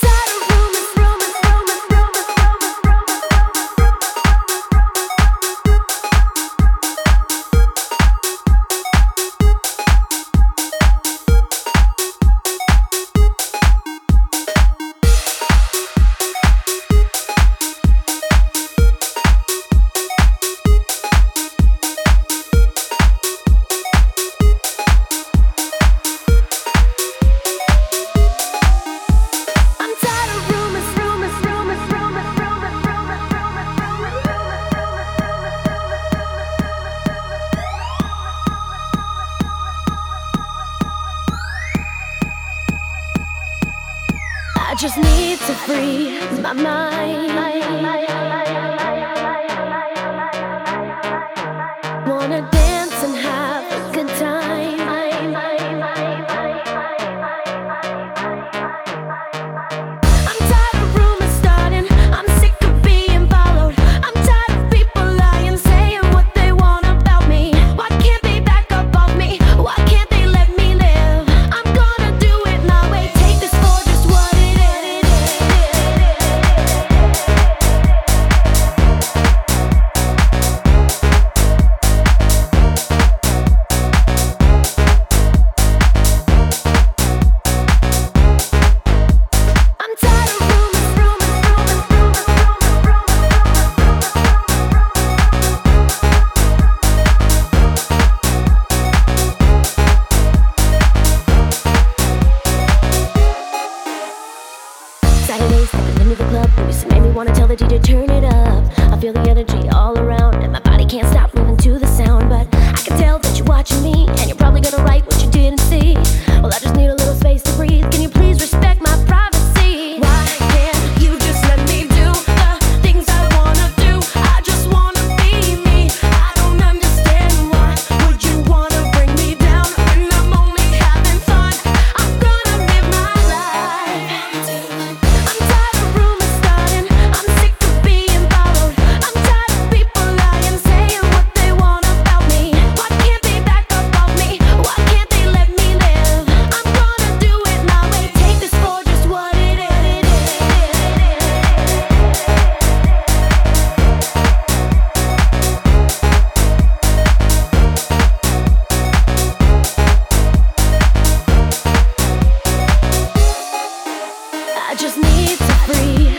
I just need to free my mind. Wanna dance and have a good time. I'm tired of rumors starting. I'm sick of being followed. I'm tired of people lying, saying what they want about me. Why can't they back up off me? Why can't they let me live? I'm gonna do it my way. Take this for just what it is. I'm tired of Saturdays, stepping into the club, music made me wanna tell the DJ turn it up. I feel the energy all around, and my body can't stop moving to the sound. But I can tell that you're watching me, and you're probably gonna write what you didn't see. Well, I just need a little space to breathe. Can you please respect my privacy? Why can't you just let me do the things I wanna do? I just wanna be me. I don't understand why would you wanna bring me down when I'm only having fun. I'm gonna live my life. I'm tired of rumors starting. I'm sick of being followed. I'm tired of people lying, saying what they want about me. Why can't they back up off me? Why can't they let me live? I'm gonna do it my way. Take this for just what it is. I just need to free